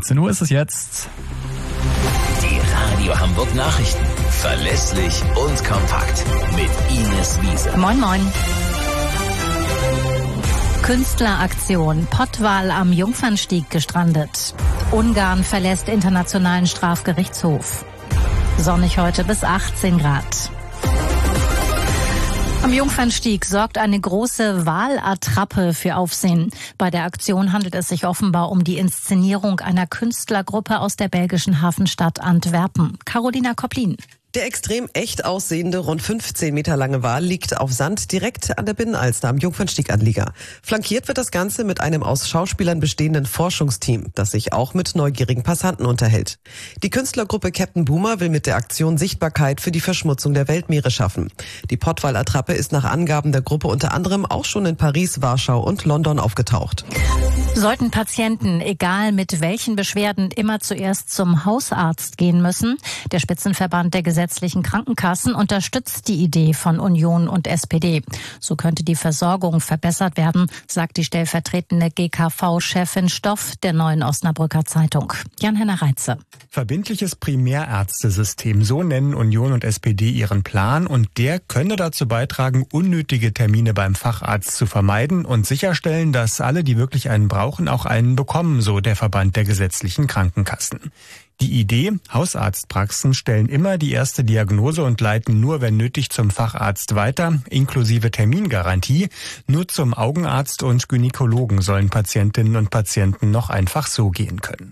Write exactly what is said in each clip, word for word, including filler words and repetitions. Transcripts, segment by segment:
siebzehn Uhr ist es jetzt. Die Radio Hamburg Nachrichten. Verlässlich und kompakt. Mit Ines Wiese. Moin, moin. Künstleraktion. Pottwal am Jungfernstieg gestrandet. Ungarn verlässt Internationalen Strafgerichtshof. Sonnig heute bis achtzehn Grad. Am Jungfernstieg sorgt eine große Walattrappe für Aufsehen. Bei der Aktion handelt es sich offenbar um die Inszenierung einer Künstlergruppe aus der belgischen Hafenstadt Antwerpen. Carolina Kopplin. Der extrem echt aussehende, rund fünfzehn Meter lange Wal liegt auf Sand direkt an der Binnenalster am Jungfernstieganlieger. Flankiert wird das Ganze mit einem aus Schauspielern bestehenden Forschungsteam, das sich auch mit neugierigen Passanten unterhält. Die Künstlergruppe Captain Boomer will mit der Aktion Sichtbarkeit für die Verschmutzung der Weltmeere schaffen. Die Pottwal-Attrappe ist nach Angaben der Gruppe unter anderem auch schon in Paris, Warschau und London aufgetaucht. Sollten Patienten, egal mit welchen Beschwerden, immer zuerst zum Hausarzt gehen müssen? Der Spitzenverband der gesetzlichen Krankenkassen unterstützt die Idee von Union und S P D. So könnte die Versorgung verbessert werden, sagt die stellvertretende G K V-Chefin Stoff der Neuen Osnabrücker Zeitung. Jan-Henner Reitze. Verbindliches Primärärztesystem, so nennen Union und S P D ihren Plan, und der könne dazu beitragen, unnötige Termine beim Facharzt zu vermeiden und sicherstellen, dass alle, die wirklich einen brauchen, auch einen bekommen, so der Verband der gesetzlichen Krankenkassen. Die Idee: Hausarztpraxen stellen immer die erste Diagnose und leiten nur, wenn nötig, zum Facharzt weiter, inklusive Termingarantie. Nur zum Augenarzt und Gynäkologen sollen Patientinnen und Patienten noch einfach so gehen können.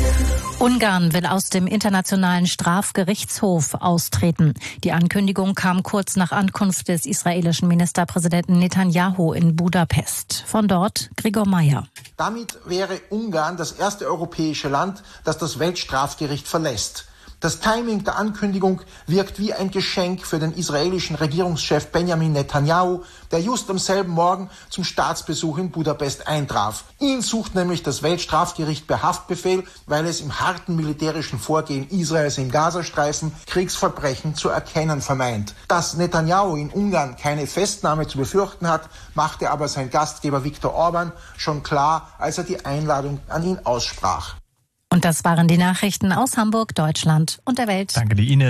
Ungarn will aus dem Internationalen Strafgerichtshof austreten. Die Ankündigung kam kurz nach Ankunft des israelischen Ministerpräsidenten Netanyahu in Budapest. Von dort Gregor Meyer. Damit wäre Ungarn das erste europäische Land, das das Weltstrafgericht verlässt. Das Timing der Ankündigung wirkt wie ein Geschenk für den israelischen Regierungschef Benjamin Netanyahu, der just am selben Morgen zum Staatsbesuch in Budapest eintraf. Ihn sucht nämlich das Weltstrafgericht per Haftbefehl, weil es im harten militärischen Vorgehen Israels im Gazastreifen Kriegsverbrechen zu erkennen vermeint. Dass Netanyahu in Ungarn keine Festnahme zu befürchten hat, machte aber sein Gastgeber Viktor Orban schon klar, als er die Einladung an ihn aussprach. Und das waren die Nachrichten aus Hamburg, Deutschland und der Welt. Danke dir, Ines.